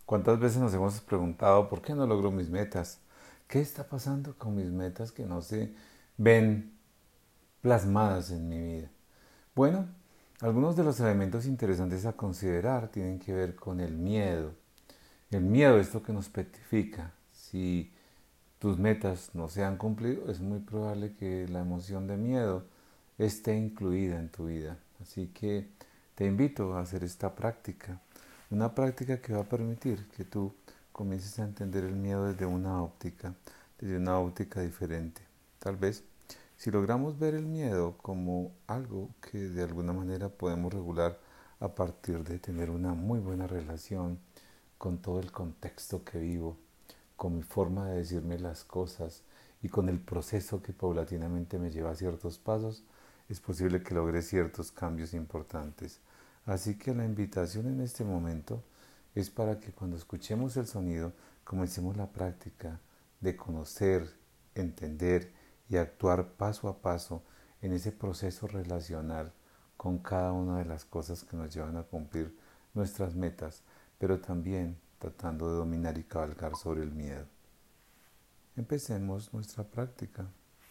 ¿Cuántas veces nos hemos preguntado por qué no logro mis metas? ¿Qué está pasando con mis metas que no se ven plasmadas en mi vida? Bueno, algunos de los elementos interesantes a considerar tienen que ver con el miedo. El miedo es lo que nos petrifica. Si tus metas no se han cumplido, es muy probable que la emoción de miedo esté incluida en tu vida. Así que te invito a hacer esta práctica. Una práctica que va a permitir que tú comiences a entender el miedo desde una óptica diferente. Tal vez, si logramos ver el miedo como algo que de alguna manera podemos regular a partir de tener una muy buena relación con todo el contexto que vivo, con mi forma de decirme las cosas y con el proceso que paulatinamente me lleva a ciertos pasos, es posible que logre ciertos cambios importantes. Así que la invitación en este momento es para que cuando escuchemos el sonido comencemos la práctica de conocer, entender y actuar paso a paso en ese proceso relacional con cada una de las cosas que nos llevan a cumplir nuestras metas, pero también tratando de dominar y cabalgar sobre el miedo. Empecemos nuestra práctica.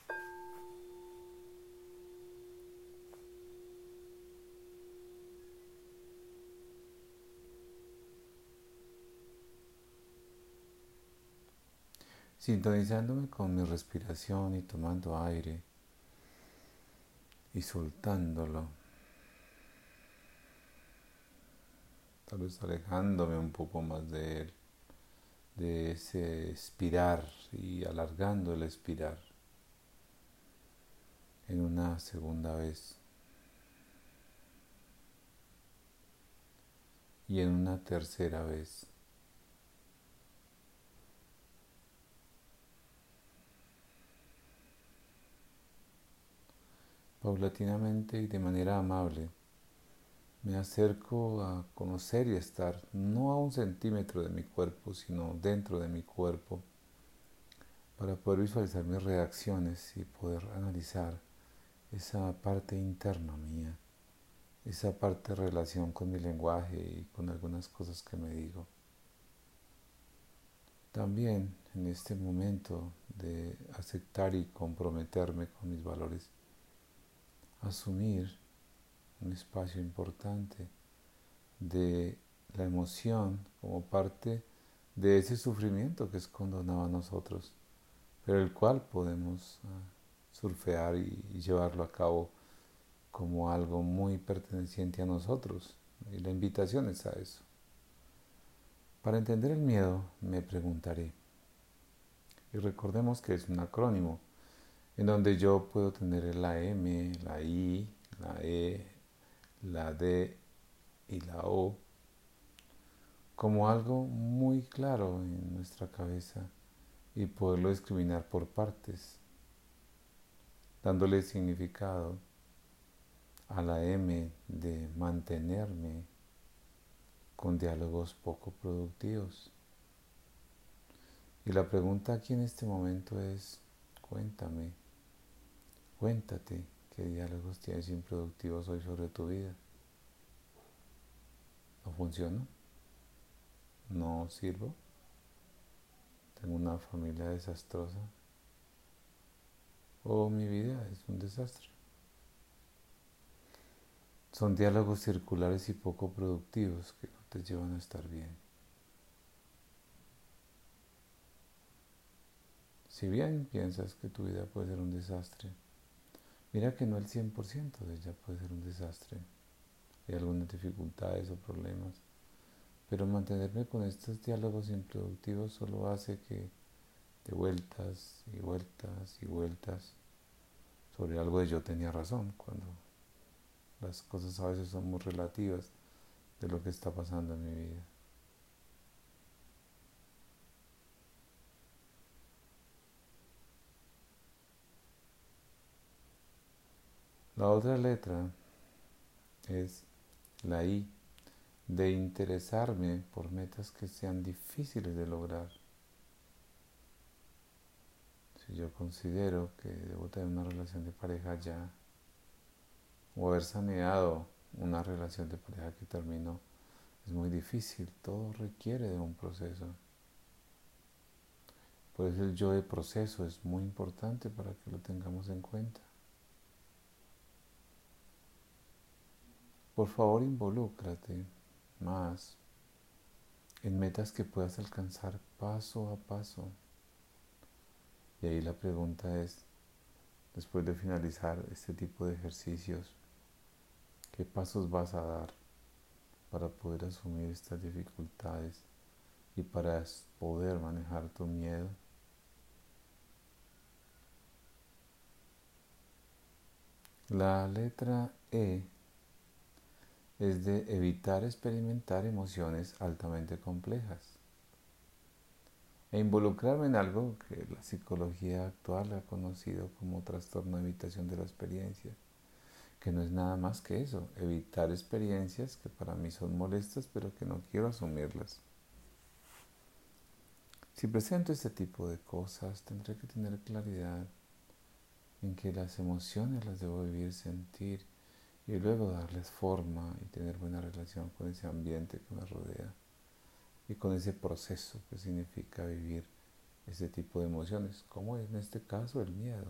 Sintonizándome con mi respiración y tomando aire y soltándolo, tal vez alejándome un poco más de él, de ese expirar y alargando el expirar en una segunda vez y en una tercera vez. Paulatinamente y de manera amable me acerco a conocer y estar no a un centímetro de mi cuerpo, sino dentro de mi cuerpo, para poder visualizar mis reacciones y poder analizar esa parte interna mía, esa parte de relación con mi lenguaje y con algunas cosas que me digo. También en este momento de aceptar y comprometerme con mis valores, asumir un espacio importante de la emoción como parte de ese sufrimiento que es condonado a nosotros, pero el cual podemos surfear y llevarlo a cabo como algo muy perteneciente a nosotros. Y la invitación es a eso. Para entender el miedo me preguntaré, y recordemos que es un acrónimo, en donde yo puedo tener la M, la I, la E, la D y la O como algo muy claro en nuestra cabeza y poderlo discriminar por partes, dándole significado a la M de mantenerme con diálogos poco productivos. Y la pregunta aquí en este momento es, cuéntame, cuéntate qué diálogos tienes improductivos hoy sobre tu vida. ¿No funciono? ¿No sirvo? ¿Tengo una familia desastrosa? ¿O mi vida es un desastre? Son diálogos circulares y poco productivos que no te llevan a estar bien. Si bien piensas que tu vida puede ser un desastre, mira que no el 100% de ella puede ser un desastre. Hay algunas dificultades o problemas, pero mantenerme con estos diálogos improductivos solo hace que de vueltas y vueltas y vueltas sobre algo de yo tenía razón, cuando las cosas a veces son muy relativas de lo que está pasando en mi vida. La otra letra es la I, de interesarme por metas que sean difíciles de lograr. Si yo considero que debo tener una relación de pareja ya, o haber saneado una relación de pareja que terminó, Es muy difícil, todo requiere de un proceso. Por eso el yo de proceso es muy importante para que lo tengamos en cuenta. Por favor, involúcrate más en metas que puedas alcanzar paso a paso. Y ahí la pregunta es, después de finalizar este tipo de ejercicios, ¿qué pasos vas a dar para poder asumir estas dificultades y para poder manejar tu miedo? La letra E es de evitar experimentar emociones altamente complejas e involucrarme en algo que la psicología actual ha conocido como trastorno de evitación de la experiencia, que no es nada más que eso, evitar experiencias que para mí son molestas pero que no quiero asumirlas. Si presento este tipo de cosas, tendré que tener claridad en que las emociones las debo vivir, sentir y luego darles forma y tener buena relación con ese ambiente que me rodea y con ese proceso que significa vivir ese tipo de emociones, como en este caso el miedo.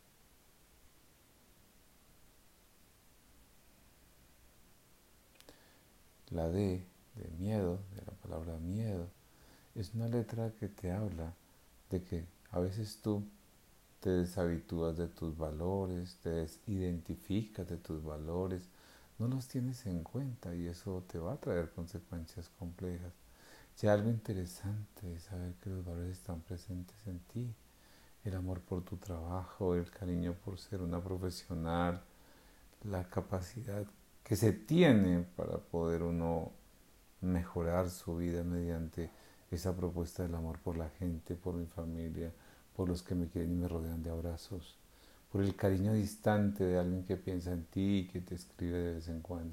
La D de miedo, de la palabra miedo, es una letra que te habla de que a veces tú te deshabitúas de tus valores, te desidentificas de tus valores, no los tienes en cuenta y eso te va a traer consecuencias complejas. Si algo interesante es saber que los valores están presentes en ti, el amor por tu trabajo, el cariño por ser una profesional, la capacidad que se tiene para poder uno mejorar su vida mediante esa propuesta del amor por la gente, por mi familia, por los que me quieren y me rodean de abrazos, por el cariño distante de alguien que piensa en ti y que te escribe de vez en cuando.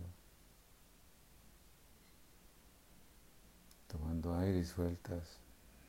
Tomando aire y sueltas.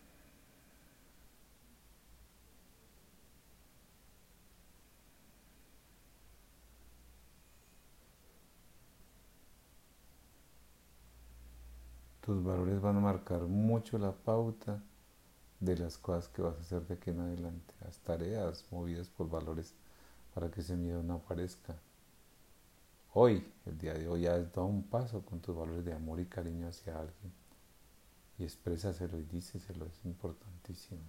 Tus valores van a marcar mucho la pauta de las cosas que vas a hacer de aquí en adelante. Las tareas movidas por valores para que ese miedo no aparezca. Hoy, el día de hoy, has dado un paso con tus valores de amor y cariño hacia alguien. Y exprésaselo y díceselo, es importantísimo.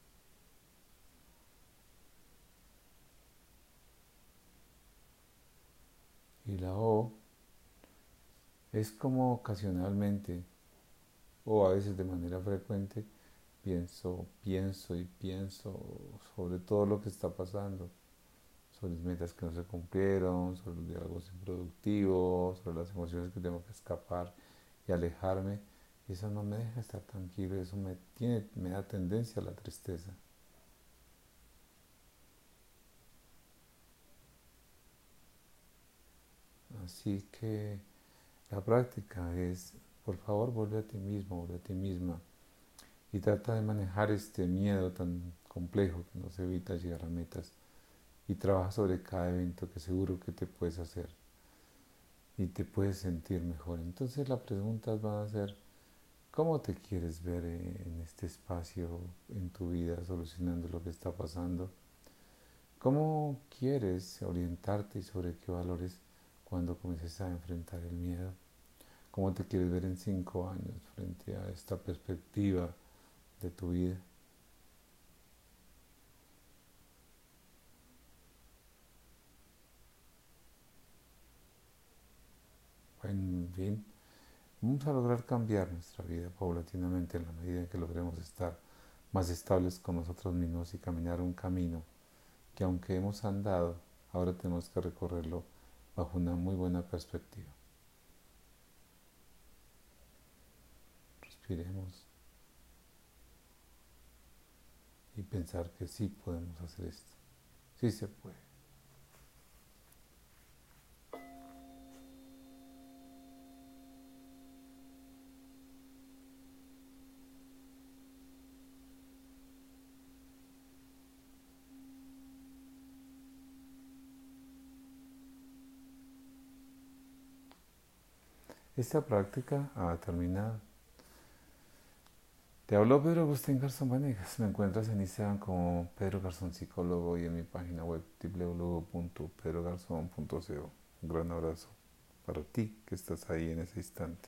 Y la O es como ocasionalmente, o a veces de manera frecuente, pienso y pienso sobre todo lo que está pasando, sobre las metas que no se cumplieron, sobre los diálogos improductivos, sobre las emociones que tengo que escapar y alejarme. Y eso no me deja estar tranquilo, eso me da tendencia a la tristeza. Así que la práctica es, por favor, vuelve a ti mismo, vuelve a ti misma y trata de manejar este miedo tan complejo que nos evita llegar a metas y trabaja sobre cada evento que seguro que te puedes hacer y te puedes sentir mejor. Entonces las preguntas van a ser, ¿cómo te quieres ver en este espacio en tu vida solucionando lo que está pasando? ¿Cómo quieres orientarte y sobre qué valores cuando comiences a enfrentar el miedo? ¿Cómo te quieres ver en 5 años frente a esta perspectiva de tu vida? En fin, vamos a lograr cambiar nuestra vida paulatinamente en la medida en que logremos estar más estables con nosotros mismos y caminar un camino que aunque hemos andado, ahora tenemos que recorrerlo bajo una muy buena perspectiva. Respiremos y pensar que sí podemos hacer esto. Sí se puede. esta práctica ha terminado. Te habló Pedro Agustín Garzón Vanegas. Me encuentras en Instagram como Pedro Garzón Psicólogo y en mi página web www.pedrogarzon.co. Un gran abrazo para ti que estás ahí en ese instante.